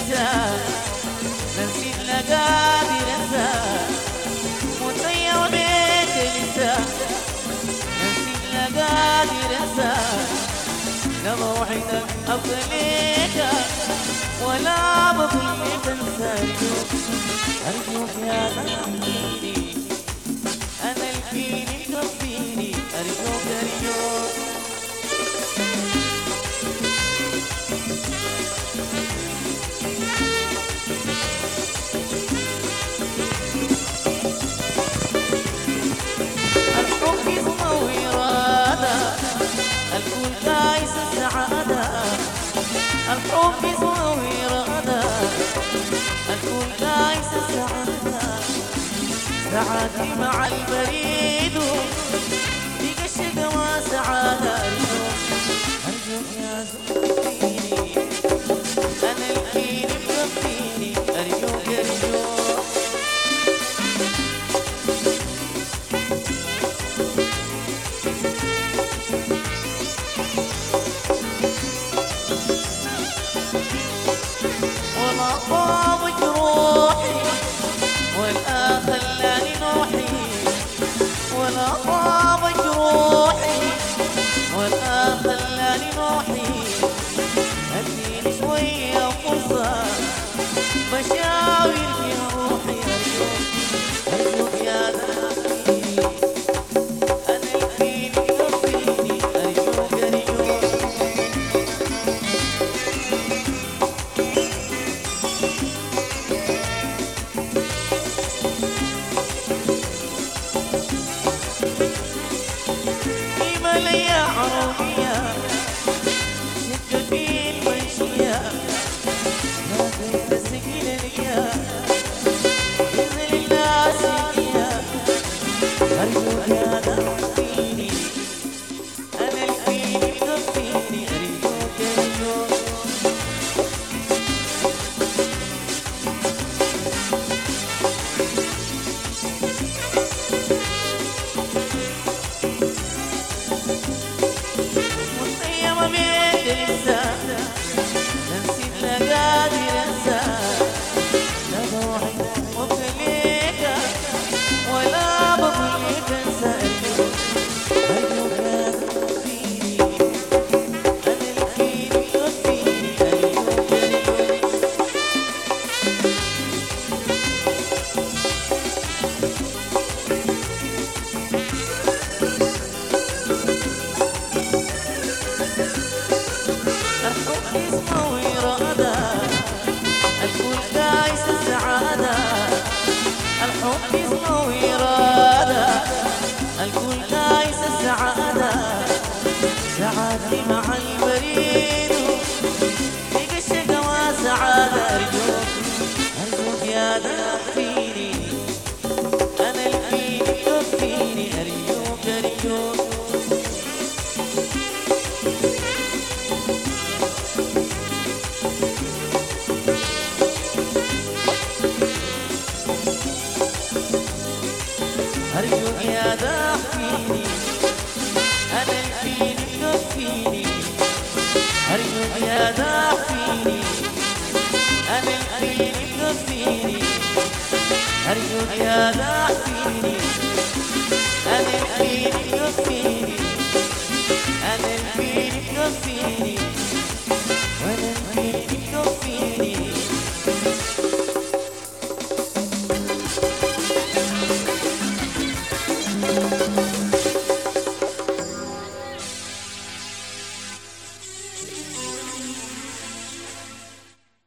انسى، نسيت لا قادر انسى، متيم بيك انسى، نسيت لا قادر انسى، لا موعدك ابليك ولا بطيك انسى. ارجوك يا تحبيني، انا الفيني مكفيني، ارجوك ارجوك. الحب اسمه إرادة، الكل دايس السعادة، الحب اسمه إرادة، الكل دايس السعادة، سعادتي مع البريد بقى الشقوى سعادة. أرجوك يا زوجتي، أنا الحين مكفيني، أرجوك أرجوك. ولا طابت روحي ولا خلاني نوحي، ولا طابت روحي ولا خلاني نوحي، اديني شوية فرصة بشاور فيها روحي. أرجوك يا داخلي، أنا الفيني مكفيني، أرجوك أرجوك. ليا عربية شدت في المنشية، ما بين السكينة ليا بإذن الله سكينة. أرجوك يا داخليني، أنا الفيني مكفيني، أرجوك أرجوك. متيم بيك انسى، نسيت لا قادر انسى، لا بوعد وابتليك ولا بطيك انسى. ارجوك يا تكفيني، انا الفيني مكفيني، ارجوك ارجوك. الحب اسمه إرادة، الكل دايس السعادة، الحب اسمه إرادة، الكل دايس السعادة، سعادتي مع البريد بقى الشقوى سعادة. أرجوك أرجوك يا داخليني، أنا الفيني مكفيني، أرجوك أرجوك. أرجوك يا داخليني، أنا الفيني مكفيني، أرجوك يا داخليني، أنا الفيني مكفيني، أرجوك يا داخليني، أنا الفيني مكفيني، أنا الفيني مكفيني، وأنا الفيني مكفيني.